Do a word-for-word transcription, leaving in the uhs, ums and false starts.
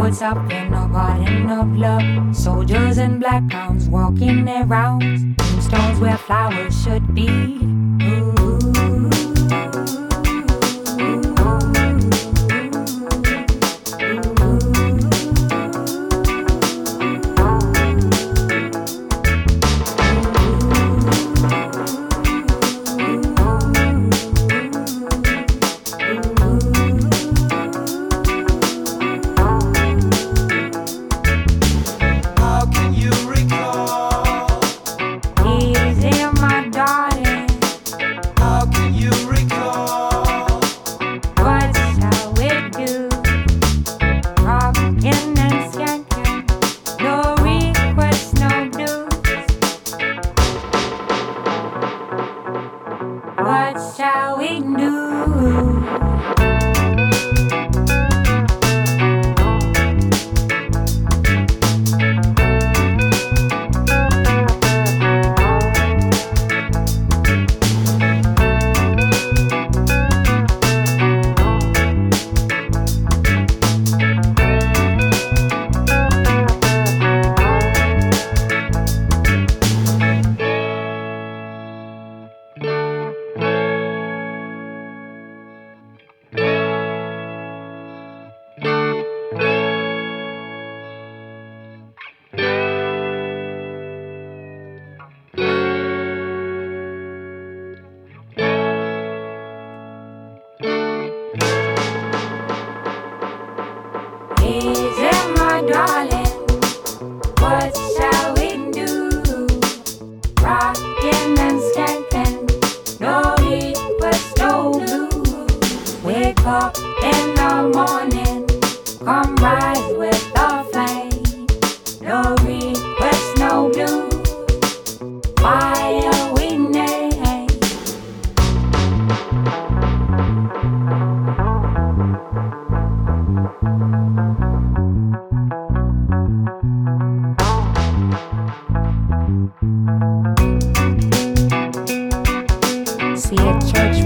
What's up in a garden of love? Soldiers in black gowns walking their rounds. Tombstones where flowers should be. Ooh. What shall we do? Easy, my darling, what shall we do? Rockin' and skankin', no request, no blues. Wake up in the morning, come rise with the flame. No request, no blues, fire we name. See a church